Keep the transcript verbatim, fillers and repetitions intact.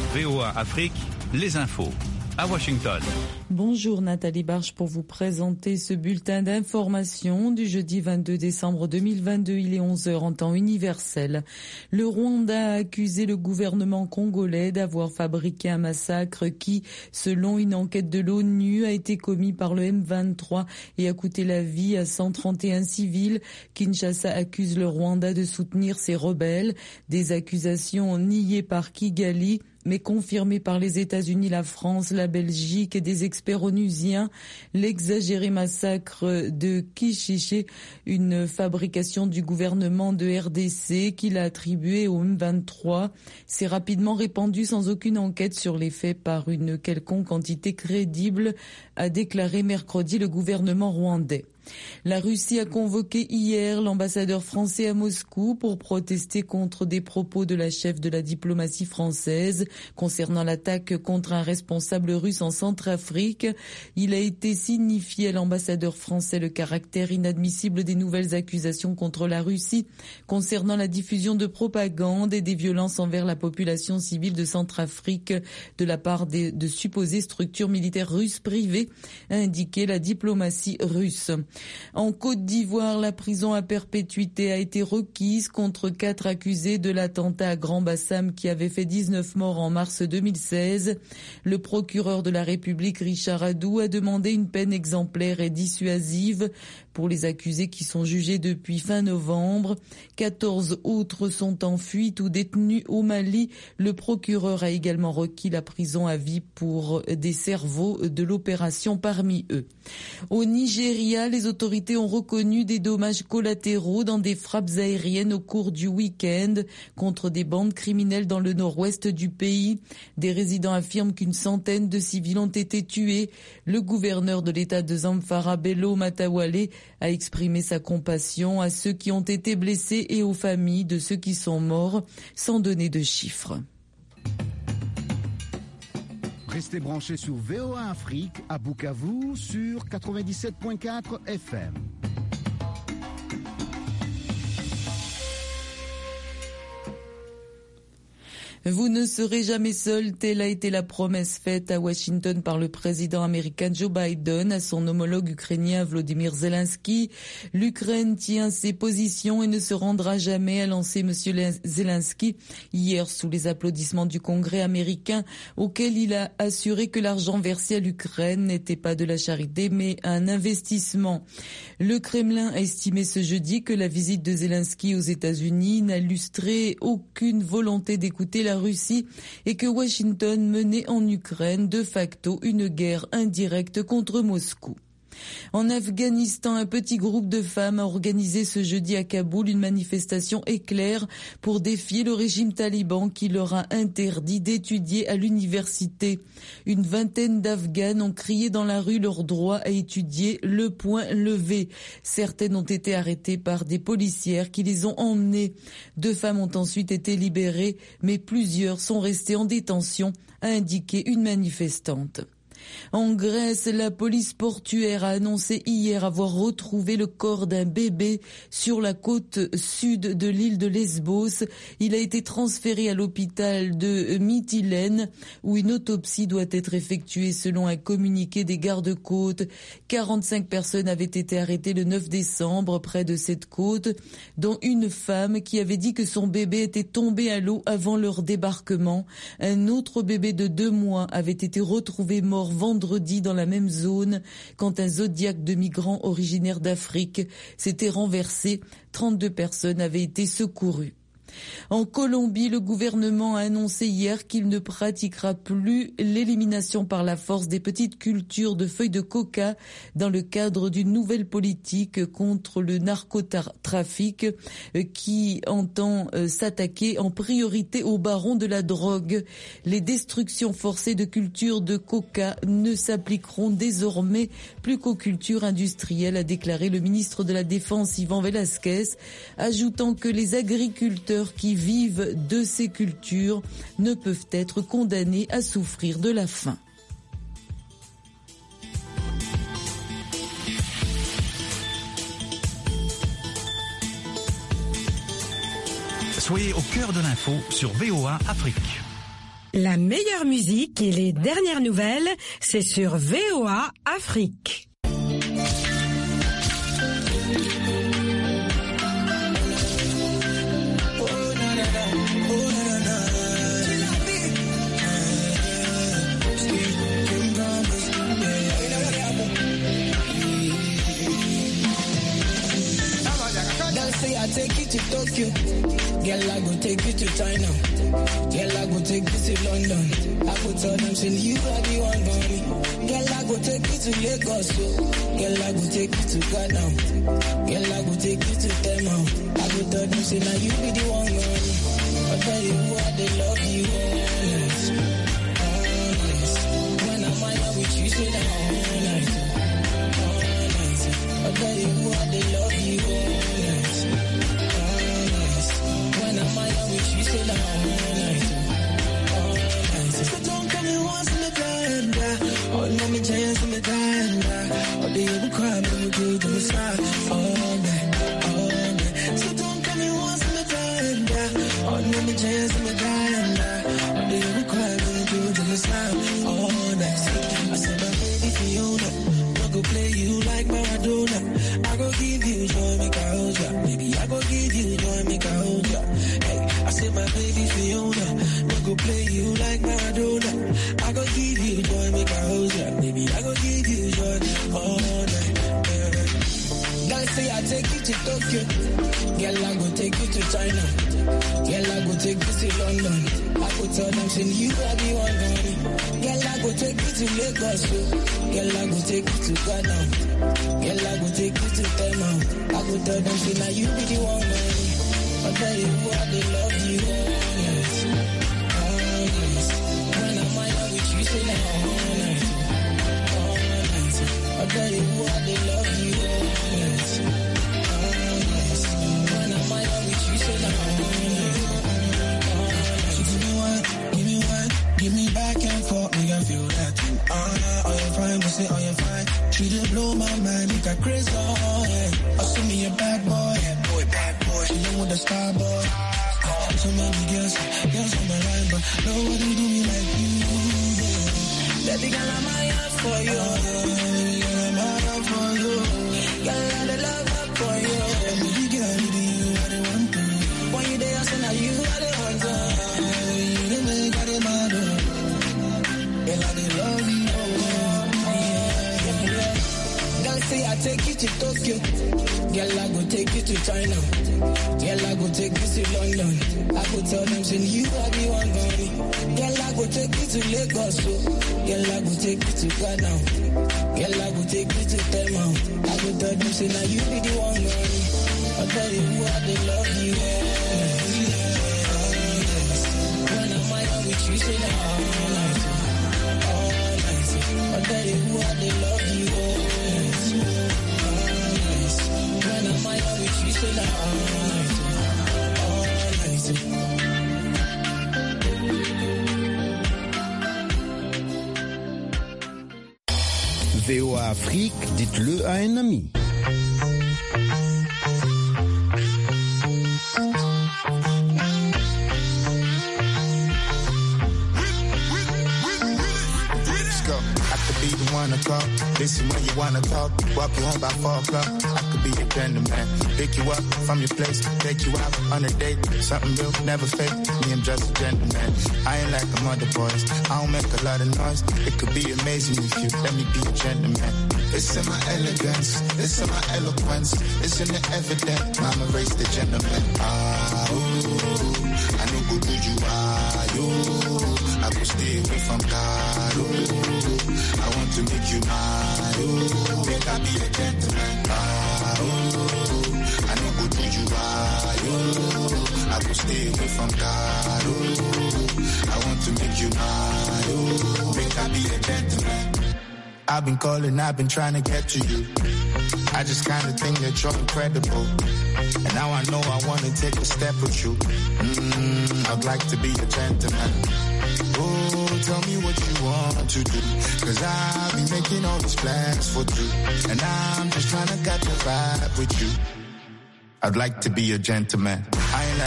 V O A Afrique, les infos. À Washington. Bonjour Nathalie Barche pour vous présenter ce bulletin d'information du jeudi vingt-deux décembre deux mille vingt-deux. Il est onze heures en temps universel. Le Rwanda a accusé le gouvernement congolais d'avoir fabriqué un massacre qui, selon une enquête de l'ONU, a été commis par le M vingt-trois et a coûté la vie à cent trente et un civils. Kinshasa accuse le Rwanda de soutenir ces rebelles. Des accusations niées par Kigali, mais confirmé par les États-Unis, la France, la Belgique et des experts onusiens. L'exagéré massacre de Kishiché, une fabrication du gouvernement de R D C qu'il a attribué au M vingt-trois, s'est rapidement répandu sans aucune enquête sur les faits par une quelconque entité crédible, a déclaré mercredi le gouvernement rwandais. La Russie a convoqué hier l'ambassadeur français à Moscou pour protester contre des propos de la chef de la diplomatie française concernant l'attaque contre un responsable russe en Centrafrique. Il a été signifié à l'ambassadeur français le caractère inadmissible des nouvelles accusations contre la Russie concernant la diffusion de propagande et des violences envers la population civile de Centrafrique de la part de, de supposées structures militaires russes privées, a indiqué la diplomatie russe. En Côte d'Ivoire, la prison à perpétuité a été requise contre quatre accusés de l'attentat à Grand Bassam qui avait fait dix-neuf morts en mars deux mille seize. Le procureur de la République, Richard Adou, a demandé une peine exemplaire et dissuasive pour les accusés qui sont jugés depuis fin novembre. quatorze autres sont en fuite ou détenus au Mali. Le procureur a également requis la prison à vie pour des cerveaux de l'opération parmi eux. Au Nigeria, les autorités ont reconnu des dommages collatéraux dans des frappes aériennes au cours du week-end contre des bandes criminelles dans le nord-ouest du pays. Des résidents affirment qu'une centaine de civils ont été tués. Le gouverneur de l'État de Zamfara, Bello Matawale, a exprimé sa compassion à ceux qui ont été blessés et aux familles de ceux qui sont morts, sans donner de chiffres. Restez branchés sur V O A Afrique à Bukavu sur quatre-vingt-dix-sept point quatre F M. Vous ne serez jamais seul, telle a été la promesse faite à Washington par le président américain Joe Biden à son homologue ukrainien Volodymyr Zelensky. L'Ukraine tient ses positions et ne se rendra jamais, a lancé M. Zelensky hier sous les applaudissements du Congrès américain, auquel il a assuré que l'argent versé à l'Ukraine n'était pas de la charité mais un investissement. Le Kremlin a estimé ce jeudi que la visite de Zelensky aux États-Unis n'illustrait aucune volonté d'écouter la Russie et que Washington menait en Ukraine de facto une guerre indirecte contre Moscou. En Afghanistan, un petit groupe de femmes a organisé ce jeudi à Kaboul une manifestation éclair pour défier le régime taliban qui leur a interdit d'étudier à l'université. Une vingtaine d'Afghanes ont crié dans la rue leur droit à étudier le point levé. Certaines ont été arrêtées par des policières qui les ont emmenées. Deux femmes ont ensuite été libérées, mais plusieurs sont restées en détention, a indiqué une manifestante. En Grèce, la police portuaire a annoncé hier avoir retrouvé le corps d'un bébé sur la côte sud de l'île de Lesbos. Il a été transféré à l'hôpital de Mytilène où une autopsie doit être effectuée selon un communiqué des gardes-côtes. quarante-cinq personnes avaient été arrêtées le neuf décembre près de cette côte, dont une femme qui avait dit que son bébé était tombé à l'eau avant leur débarquement. Un autre bébé de deux mois avait été retrouvé mort vendredi dans la même zone quand un zodiaque de migrants originaires d'Afrique s'était renversé. trente-deux personnes avaient été secourues. En Colombie, le gouvernement a annoncé hier qu'il ne pratiquera plus l'élimination par la force des petites cultures de feuilles de coca dans le cadre d'une nouvelle politique contre le narcotrafic qui entend s'attaquer en priorité aux barons de la drogue. Les destructions forcées de cultures de coca ne s'appliqueront désormais plus qu'aux cultures industrielles, a déclaré le ministre de la Défense Ivan Velasquez, ajoutant que les agriculteurs qui vivent de ces cultures ne peuvent être condamnés à souffrir de la faim. Soyez au cœur de l'info sur V O A Afrique. La meilleure musique et les dernières nouvelles, c'est sur V O A Afrique. I take you to Tokyo, girl I go take you to China, girl I go take you to London. I go tell them say you are the one for me. Girl I go take you to Lagos, so girl I go take you to Ghana, girl I go take you to Tema. I go tell them say now you be the one for me. I tell you who I they love you honest, honest. When I'm out with you, say that all night, honest. I tell you who I they love you honest. I'm out with you, say that all night, all night. So don't come and once in the grind, oh, let me chance in the grind, oh, they ever cry, but we do to the side, all night, all night. So don't come and once in the grind, oh, let me chance in the grind, oh, they ever cry, but we do to the side, all night. I said, my baby Fiona, I go play you like Maradona. I go give you joy, make I hold ya. Baby, I go give you joy, make I hold ya. I said my baby Fiona, no go play you like Maradona. I go give you joy, make I hold ya. Baby, I go give you joy all night. Yeah. Girl say I take you to Tokyo, girl I go take you to China, girl I go take you to London. I go tell them say you are the one for me. Girl I go take you to Lagos, so girl I go take you to Ghana, girl I go take you to Tema. I go tell them say now you be the one for me. I tell you what they love you honest, honest. When I'm out with you, say that all night, all night. I tell you what they love you honest, honest. When I'm out with you, say that all night, all night. So give me one, give me one, give me back and forth, make I feel that too. Ah, oh you're fine, but say oh you're fine. She didn't blow my mind, make her crazy, oh yeah. I see me a bad boy, bad boy, bad boy. She young with the star boy. So many girls, girls on my line, but nobody do me like you. Yeah. Baby girl, I'm out for you. Girl, I'm out for you. Girl, I'm the love up for you. Baby girl, you are the one to. When you there, I say now you are the one to. You the make I the mad. Girl, I the love you. Yeah, yeah, yeah. Girl, say I take you to Tokyo. Girl, I go take you to China. Girl, I go take you to London. I go tell them, say you are the one for me. Girl, I go take you to Lagos, so girl, I go take you to Ghana. Girl, I go take you to Tema. I go tell them, say now you be the one for me. I tell you who I they love you honest. When I'm out with you, say that all night, all night. I tell you who I they love you honest. When I'm out with you, say that all night, all night. V O A Afrique, dites-le à un ami. One o'clock, listen when you wanna talk. Walk you home by four o'clock. I could be a gentleman. Pick you up from your place, take you out on a date. Something real, never fake. Me, I'm just a gentleman. I ain't like them other boys. I don't make a lot of noise. It could be amazing if you let me be a gentleman. It's in my elegance, it's in my eloquence, it's in the evidence. Mama raised the gentleman. Ah, ooh, I know who do you are, you. I will stay away from God, ooh. I want to make you mine, ooh. Make I be a gentleman, ah, ooh. I know who do you are, you. I will stay away from God, ooh. I want to make you mine, ooh. Make I be a gentleman. I've been calling, I've been trying to get to you. I just kinda think that you're incredible. And now I know I wanna take a step with you. Mm, I'd like to be a gentleman. Oh, tell me what you want to do. Cause I've been making all these plans for two. And I'm just trying to catch a vibe with you. I'd like to be a gentleman. I ain't